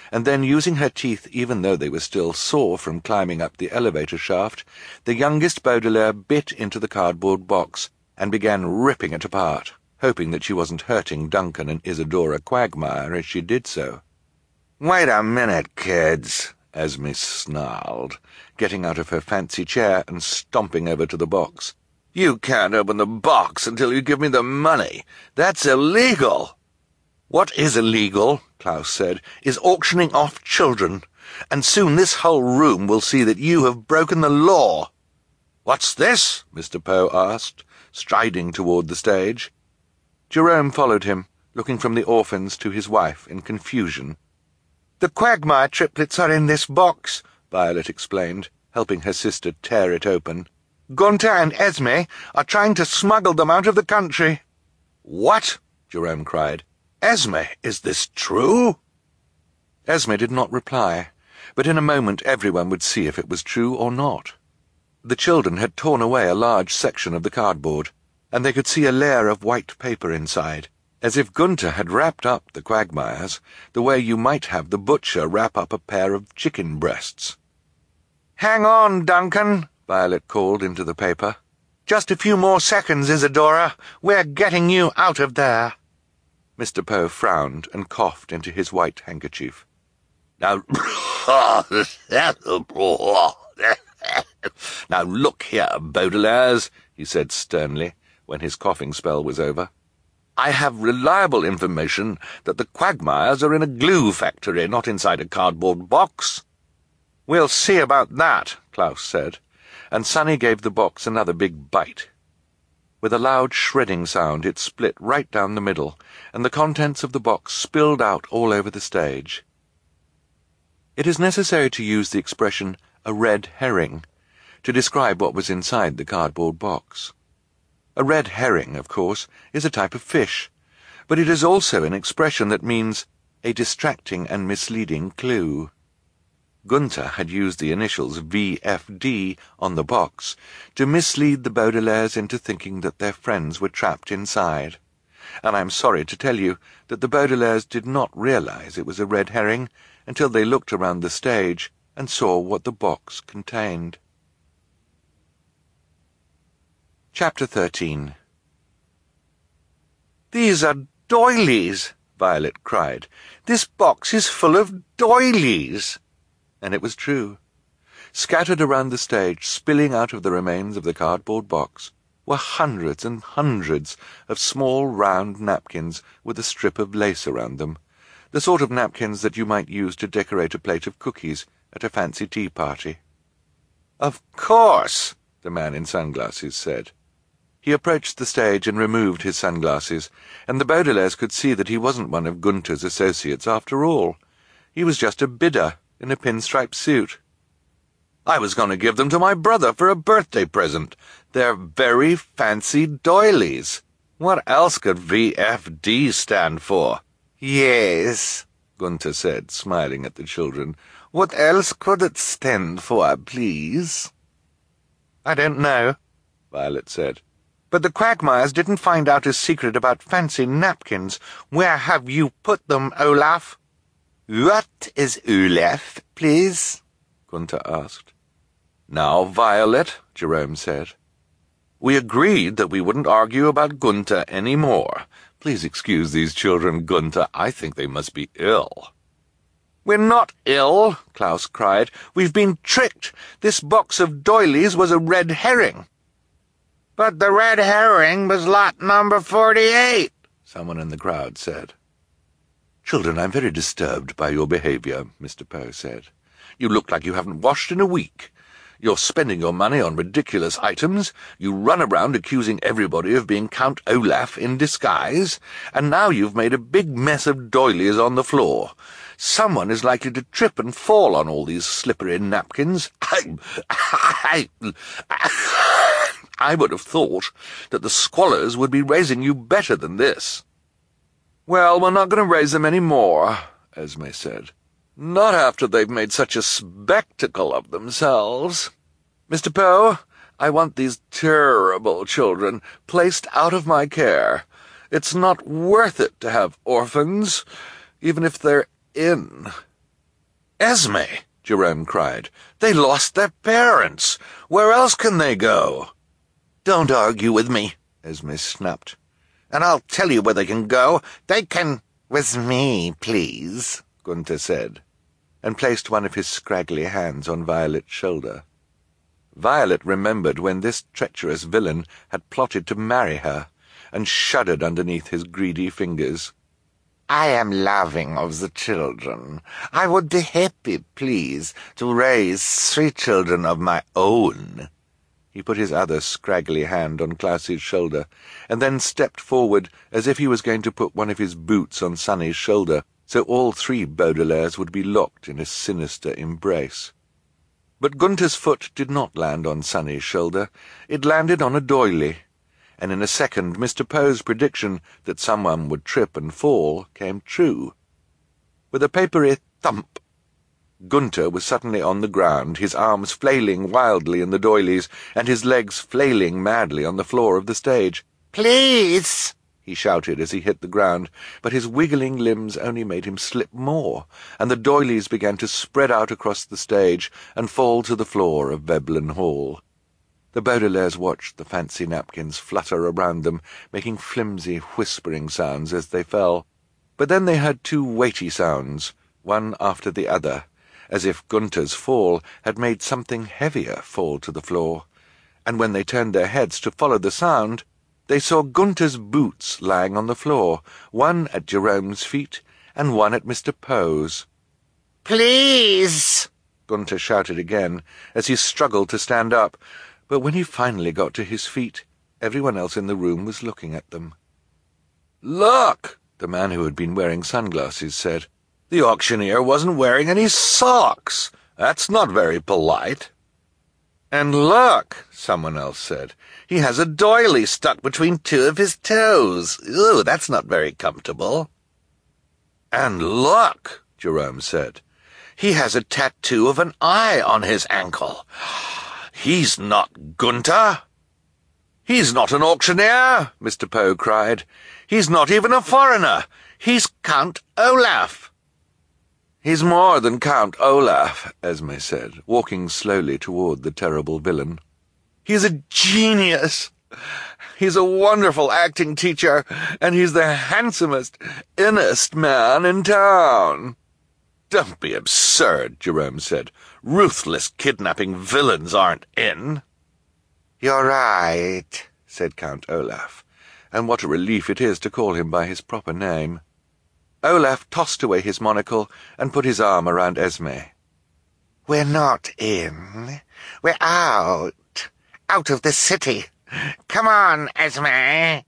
and then using her teeth even though they were still sore from climbing up the elevator shaft, the youngest Baudelaire bit into the cardboard box and began ripping it apart, hoping that she wasn't hurting Duncan and Isadora Quagmire as she did so. "Wait a minute, kids," Esme snarled, getting out of her fancy chair and stomping over to the box. "You can't open the box until you give me the money. That's illegal." "What is illegal," Klaus said, "is auctioning off children, and soon this whole room will see that you have broken the law." "What's this?" Mister Poe asked, striding toward the stage. Jerome followed him, looking from the orphans to his wife in confusion. "The Quagmire triplets are in this box," Violet explained, helping her sister tear it open. "Gunter and Esme are trying to smuggle them out of the country." "What?" Jerome cried. "Esme, is this true?" Esme did not reply, but in a moment everyone would see if it was true or not. The children had torn away a large section of the cardboard, and they could see a layer of white paper inside, as if Gunter had wrapped up the Quagmires the way you might have the butcher wrap up a pair of chicken breasts. "Hang on, Duncan," Violet called into the paper. "Just a few more seconds, Isadora. We're getting you out of there." Mister Poe frowned and coughed into his white handkerchief. Now, now look here, Baudelaires, he said sternly, when his coughing spell was over. I have reliable information that the Quagmires are in a glue factory, not inside a cardboard box. "We'll see about that," Klaus said, and Sonny gave the box another big bite. With a loud shredding sound it split right down the middle, and the contents of the box spilled out all over the stage. It is necessary to use the expression a red herring to describe what was inside the cardboard box. A red herring, of course, is a type of fish, but it is also an expression that means a distracting and misleading clue. Gunter had used the initials V F D on the box to mislead the Baudelaires into thinking that their friends were trapped inside, and I am sorry to tell you that the Baudelaires did not realize it was a red herring until they looked around the stage and saw what the box contained. Chapter thirteen. "These are doilies," Violet cried. "This box is full of doilies." And it was true. Scattered around the stage, spilling out of the remains of the cardboard box, were hundreds and hundreds of small round napkins with a strip of lace around them, the sort of napkins that you might use to decorate a plate of cookies at a fancy tea party. "Of course," the man in sunglasses said. He approached the stage and removed his sunglasses, and the Baudelaires could see that he wasn't one of Gunter's associates after all. He was just a bidder in a pinstripe suit. "I was going to give them to my brother for a birthday present. They're very fancy doilies. What else could V F D stand for?" "Yes," Gunter said, smiling at the children. "What else could it stand for, please?" "I don't know," Violet said. "But the Quagmires didn't find out a secret about fancy napkins. Where have you put them, Olaf?" "What is Olaf, please?" Gunter asked. "Now, Violet," Jerome said, "we agreed that we wouldn't argue about Gunter any more. Please excuse these children, Gunter. I think they must be ill." "We're not ill," Klaus cried. "We've been tricked. This box of doilies was a red herring." "But the red herring was lot number forty-eight," someone in the crowd said. "Children, I'm very disturbed by your behaviour," Mister Poe said. "You look like you haven't washed in a week. You're spending your money on ridiculous items, you run around accusing everybody of being Count Olaf in disguise, and now you've made a big mess of doilies on the floor. Someone is likely to trip and fall on all these slippery napkins. I... I... I would have thought that the squalors would be raising you better than this." "Well, we're not going to raise them any more," Esme said. "Not after they've made such a spectacle of themselves. Mister Poe, I want these terrible children placed out of my care. It's not worth it to have orphans, even if they're in." Esme, Jerome cried. They lost their parents. Where else can they go? Don't argue with me, Esme snapped. And I'll tell you where they can go. They can... With me, please, Gunther said, and placed one of his scraggly hands on Violet's shoulder. Violet remembered when this treacherous villain had plotted to marry her, and shuddered underneath his greedy fingers. I am loving of the children. I would be happy, please, to raise three children of my own. He put his other scraggly hand on Klaus's shoulder, and then stepped forward as if he was going to put one of his boots on Sonny's shoulder, so all three Baudelaires would be locked in a sinister embrace. But Gunther's foot did not land on Sonny's shoulder. It landed on a doily, and in a second Mister Poe's prediction that someone would trip and fall came true. With a papery thump, Gunther was suddenly on the ground, his arms flailing wildly in the doilies, and his legs flailing madly on the floor of the stage. Please! He shouted as he hit the ground, but his wiggling limbs only made him slip more, and the doilies began to spread out across the stage and fall to the floor of Veblen Hall. The Baudelaires watched the fancy napkins flutter around them, making flimsy, whispering sounds as they fell. But then they heard two weighty sounds, one after the other, as if Gunther's fall had made something heavier fall to the floor, and when they turned their heads to follow the sound, they saw Gunther's boots lying on the floor, one at Jerome's feet and one at Mister Poe's. Please! Gunther shouted again, as he struggled to stand up, but when he finally got to his feet, everyone else in the room was looking at them. Look, the man who had been wearing sunglasses said. The auctioneer wasn't wearing any socks. That's not very polite. And look, someone else said, he has a doily stuck between two of his toes. Ooh, that's not very comfortable. And look, Jerome said, he has a tattoo of an eye on his ankle. He's not Gunther. He's not an auctioneer, Mister Poe cried. He's not even a foreigner. He's Count Olaf. He's more than Count Olaf, Esme said, walking slowly toward the terrible villain. He's a genius. He's a wonderful acting teacher, and he's the handsomest, innest man in town. Don't be absurd, Jerome said. Ruthless kidnapping villains aren't in. You're right, said Count Olaf, and what a relief it is to call him by his proper name. Olaf tossed away his monocle and put his arm around Esme. We're not in. We're out. Out of the city. Come on, Esme.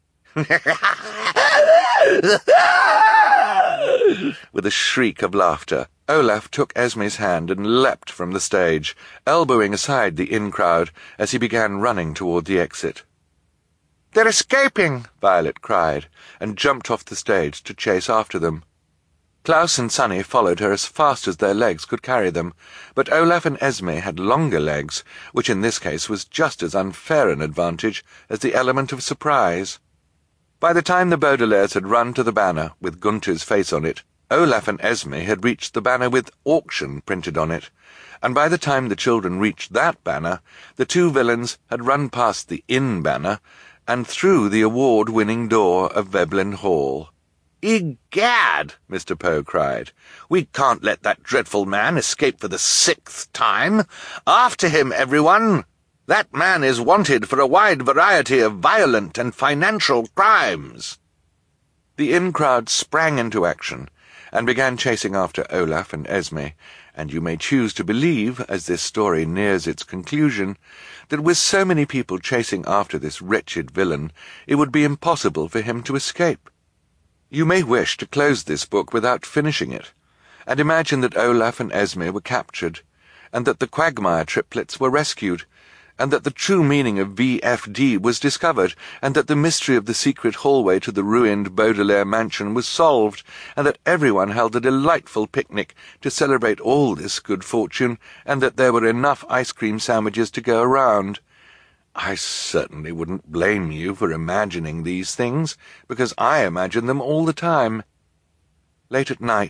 With a shriek of laughter, Olaf took Esme's hand and leapt from the stage, elbowing aside the in-crowd as he began running toward the exit. They're escaping, Violet cried, and jumped off the stage to chase after them. Klaus and Sonny followed her as fast as their legs could carry them, but Olaf and Esme had longer legs, which in this case was just as unfair an advantage as the element of surprise. By the time the Baudelaires had run to the banner with Gunther's face on it, Olaf and Esme had reached the banner with auction printed on it, and by the time the children reached that banner, the two villains had run past the inn banner and through the award-winning door of Veblen Hall. "Egad!" Mister Poe cried. "We can't let that dreadful man escape for the sixth time. After him, everyone! That man is wanted for a wide variety of violent and financial crimes." The in-crowd sprang into action and began chasing after Olaf and Esme, and you may choose to believe, as this story nears its conclusion, that with so many people chasing after this wretched villain, it would be impossible for him to escape. You may wish to close this book without finishing it, and imagine that Olaf and Esme were captured, and that the Quagmire triplets were rescued, and that the true meaning of V F D was discovered, and that the mystery of the secret hallway to the ruined Baudelaire mansion was solved, and that everyone held a delightful picnic to celebrate all this good fortune, and that there were enough ice cream sandwiches to go around. I certainly wouldn't blame you for imagining these things, because I imagine them all the time. Late at night,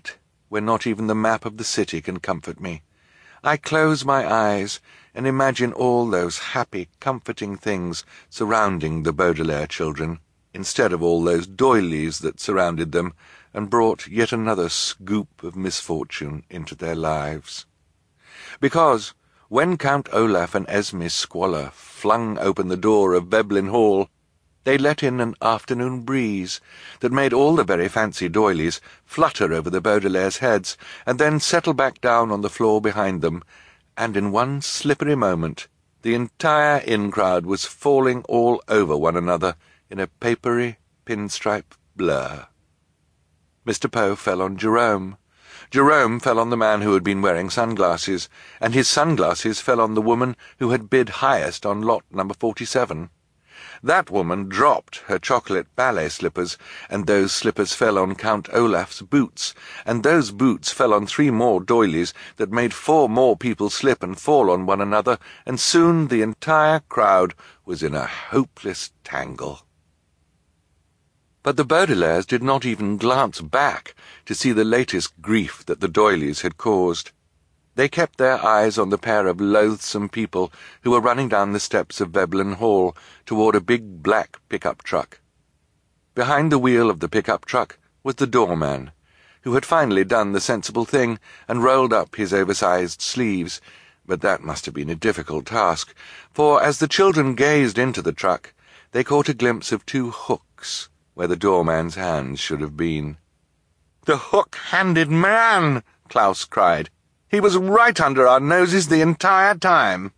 where not even the map of the city can comfort me. I close my eyes and imagine all those happy, comforting things surrounding the Baudelaire children, instead of all those doilies that surrounded them and brought yet another scoop of misfortune into their lives. Because when Count Olaf and Esme Squalor flung open the door of Veblin Hall, they let in an afternoon breeze that made all the very fancy doilies flutter over the Baudelaire's heads and then settle back down on the floor behind them, and in one slippery moment the entire in-crowd was falling all over one another in a papery pinstripe blur. Mister Poe fell on Jerome. Jerome fell on the man who had been wearing sunglasses, and his sunglasses fell on the woman who had bid highest on lot number forty-seven. That woman dropped her chocolate ballet slippers, and those slippers fell on Count Olaf's boots, and those boots fell on three more doilies that made four more people slip and fall on one another, and soon the entire crowd was in a hopeless tangle. But the Baudelaires did not even glance back to see the latest grief that the doilies had caused. They kept their eyes on the pair of loathsome people who were running down the steps of Veblin Hall toward a big black pickup truck. Behind the wheel of the pickup truck was the doorman, who had finally done the sensible thing and rolled up his oversized sleeves, but that must have been a difficult task, for as the children gazed into the truck, they caught a glimpse of two hooks where the doorman's hands should have been. "The hook-handed man!" Klaus cried. "He was right under our noses the entire time."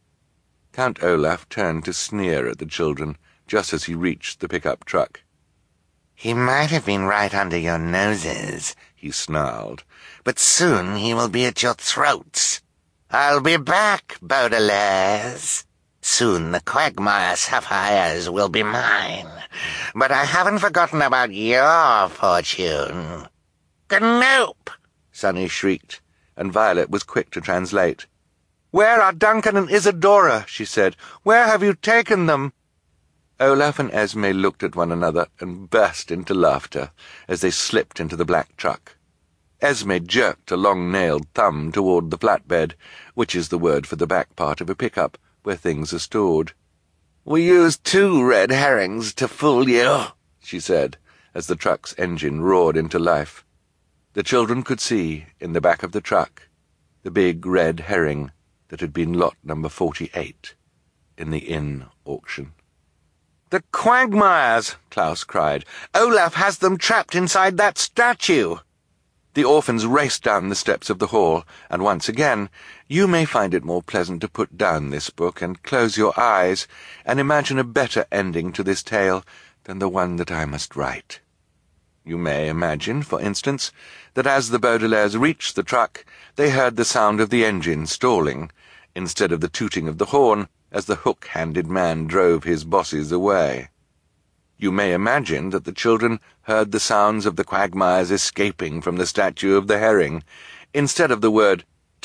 Count Olaf turned to sneer at the children just as he reached the pickup truck. "He might have been right under your noses," he snarled, "but soon he will be at your throats. I'll be back, Baudelaires. Soon the Quagmire sapphires will be mine, but I haven't forgotten about your fortune." "Gnope!" Sunny shrieked, and Violet was quick to translate. "Where are Duncan and Isadora?" she said. "Where have you taken them?" Olaf and Esme looked at one another and burst into laughter as they slipped into the black truck. Esme jerked a long-nailed thumb toward the flatbed, which is the word for the back part of a pickup, where things are stored. "We used two red herrings to fool you," she said, as the truck's engine roared into life. The children could see, in the back of the truck, the big red herring that had been lot number forty-eight in the inn auction. "The Quagmires!" Klaus cried. "Olaf has them trapped inside that statue!" The orphans raced down the steps of the hall, and once again you may find it more pleasant to put down this book and close your eyes and imagine a better ending to this tale than the one that I must write. You may imagine, for instance, that as the Baudelaires reached the truck, they heard the sound of the engine stalling, instead of the tooting of the horn as the hook-handed man drove his bosses away. You may imagine that the children heard the sounds of the Quagmires escaping from the statue of the herring, instead of the word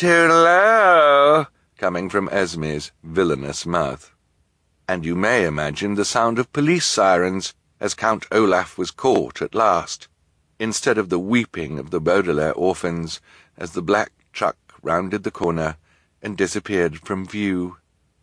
"Toodle-o" coming from Esme's villainous mouth. And you may imagine the sound of police sirens as Count Olaf was caught at last, instead of the weeping of the Baudelaire orphans as the black truck rounded the corner and disappeared from view.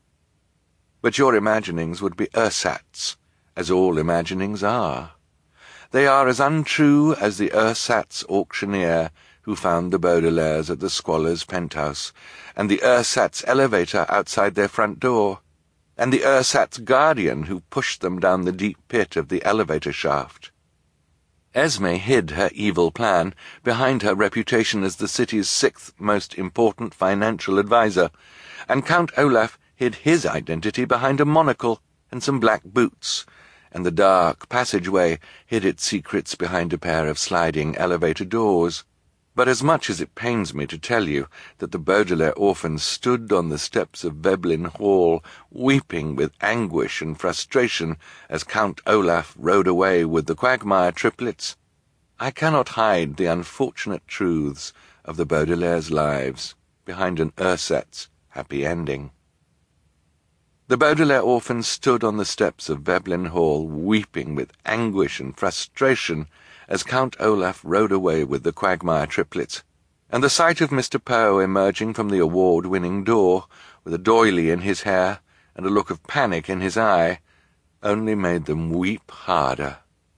But your imaginings would be ersatz, as all imaginings are. They are as untrue as the ersatz auctioneer who found the Baudelaires at the Squalor's penthouse, and the ersatz elevator outside their front door, and the ersatz guardian who pushed them down the deep pit of the elevator shaft. Esme hid her evil plan behind her reputation as the city's sixth most important financial adviser, and Count Olaf hid his identity behind a monocle and some black boots, and the dark passageway hid its secrets behind a pair of sliding elevator doors. But as much as it pains me to tell you that the Baudelaire orphans stood on the steps of Veblin Hall, weeping with anguish and frustration as Count Olaf rode away with the Quagmire triplets, I cannot hide the unfortunate truths of the Baudelaire's lives behind an ersatz happy ending. The Baudelaire orphans stood on the steps of Veblin Hall, weeping with anguish and frustration as Count Olaf rode away with the Quagmire triplets, and the sight of Mister Poe emerging from the award-winning door, with a doily in his hair and a look of panic in his eye, only made them weep harder.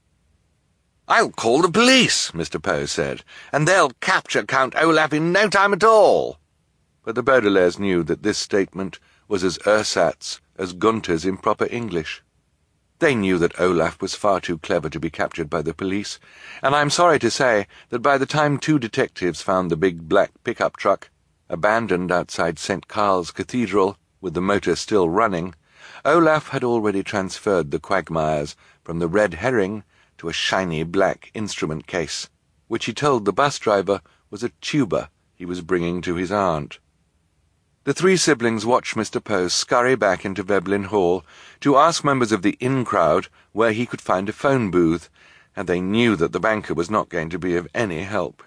"I'll call the police," Mister Poe said, "and they'll capture Count Olaf in no time at all." But the Baudelaires knew that this statement was as ersatz as Gunther's improper English. They knew that Olaf was far too clever to be captured by the police, and I'm sorry to say that by the time two detectives found the big black pickup truck, abandoned outside Saint Carl's Cathedral, with the motor still running, Olaf had already transferred the Quagmires from the Red Herring to a shiny black instrument case, which he told the bus driver was a tuba he was bringing to his aunt. The three siblings watched Mister Poe scurry back into Veblen Hall to ask members of the in-crowd where he could find a phone booth, and they knew that the banker was not going to be of any help.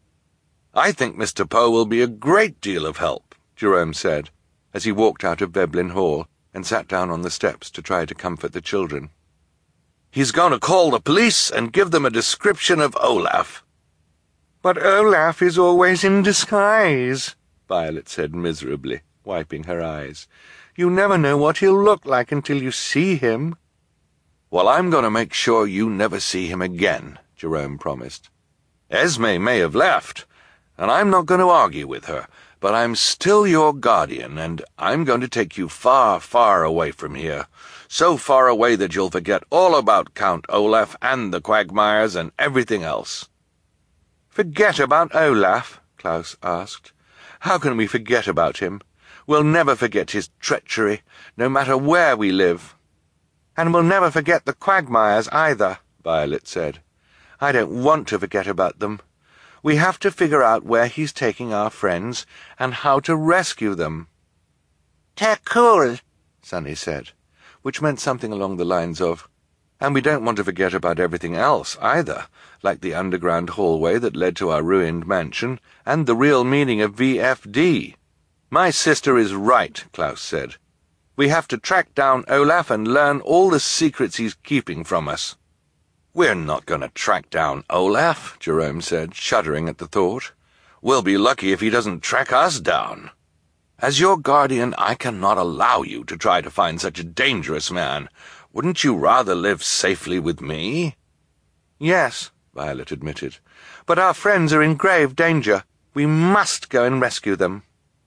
"I think Mister Poe will be a great deal of help," Jerome said, as he walked out of Veblen Hall and sat down on the steps to try to comfort the children. "He's going to call the police and give them a description of Olaf." "But Olaf is always in disguise," Violet said miserably, wiping her eyes. "You never know what he'll look like until you see him." "Well, I'm going to make sure you never see him again," Jerome promised. "Esme may have left, and I'm not going to argue with her, but I'm still your guardian, and I'm going to take you far, far away from here, so far away that you'll forget all about Count Olaf and the Quagmires and everything else." "Forget about Olaf?" Klaus asked. "How can we forget about him? We'll never forget his treachery, no matter where we live." "And we'll never forget the Quagmires either," Violet said. "I don't want to forget about them. We have to figure out where he's taking our friends and how to rescue them." "They're cool," Sunny said, which meant something along the lines of, "And we don't want to forget about everything else either, like the underground hallway that led to our ruined mansion, and the real meaning of V F D. "My sister is right," Klaus said. "We have to track down Olaf and learn all the secrets he's keeping from us." "We're not going to track down Olaf," Jerome said, shuddering at the thought. "We'll be lucky if he doesn't track us down. As your guardian, I cannot allow you to try to find such a dangerous man. Wouldn't you rather live safely with me?" "Yes," Violet admitted, "but our friends are in grave danger. We must go and rescue them."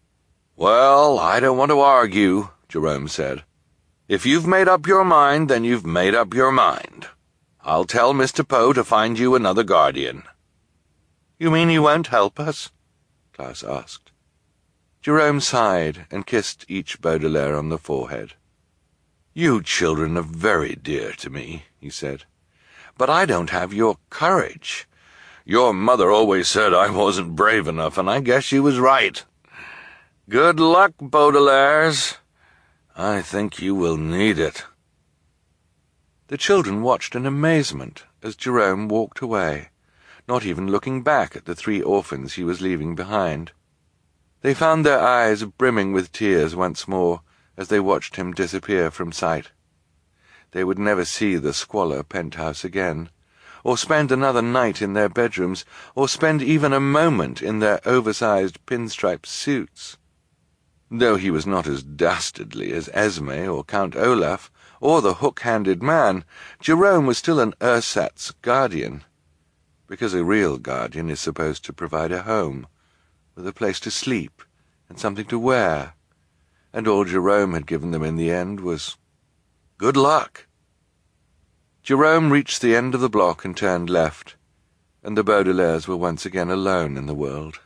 "Well, I don't want to argue," Jerome said. "If you've made up your mind, then you've made up your mind. I'll tell Mister Poe to find you another guardian." "You mean he won't help us?" Klaus asked. Jerome sighed and kissed each Baudelaire on the forehead. "You children are very dear to me," he said. "But I don't have your courage. Your mother always said I wasn't brave enough, and I guess she was right. Good luck, Baudelaires. I think you will need it." The children watched in amazement as Jerome walked away, not even looking back at the three orphans he was leaving behind. They found their eyes brimming with tears once more as they watched him disappear from sight. They would never see the squalor penthouse again, or spend another night in their bedrooms, or spend even a moment in their oversized pinstripe suits. Though he was not as dastardly as Esme or Count Olaf, or the hook-handed man, Jerome was still an ersatz guardian, because a real guardian is supposed to provide a home, with a place to sleep and something to wear, and all Jerome had given them in the end was good luck. Jerome reached the end of the block and turned left, and the Baudelaires were once again alone in the world.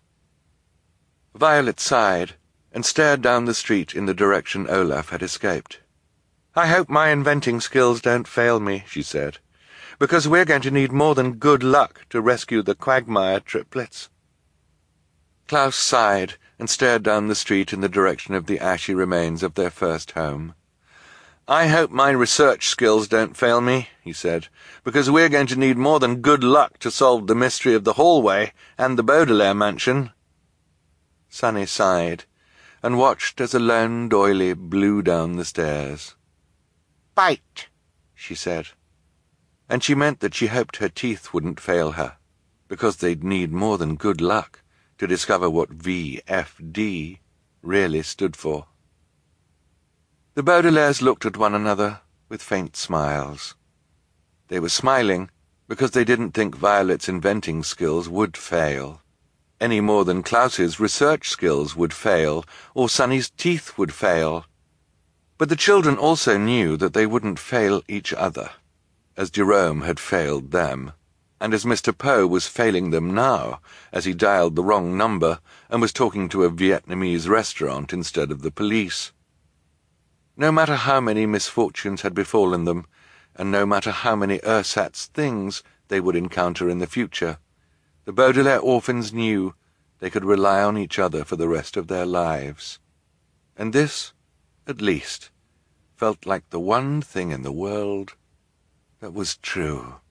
Violet sighed and stared down the street in the direction Olaf had escaped. "I hope my inventing skills don't fail me," she said, "because we're going to need more than good luck to rescue the Quagmire triplets." Klaus sighed and stared down the street in the direction of the ashy remains of their first home. "I hope my research skills don't fail me," he said, "because we're going to need more than good luck to solve the mystery of the hallway and the Baudelaire mansion." Sunny sighed and watched as a lone doily blew down the stairs. "Bite," she said. And she meant that she hoped her teeth wouldn't fail her, because they'd need more than good luck to discover what V F D really stood for. The Baudelaires looked at one another with faint smiles. They were smiling because they didn't think Violet's inventing skills would fail, any more than Klaus's research skills would fail, or Sonny's teeth would fail. But the children also knew that they wouldn't fail each other, as Jerome had failed them, and as Mister Poe was failing them now, as he dialed the wrong number and was talking to a Vietnamese restaurant instead of the police. No matter how many misfortunes had befallen them, and no matter how many ersatz things they would encounter in the future, the Baudelaire orphans knew they could rely on each other for the rest of their lives. And this, at least, felt like the one thing in the world that was true.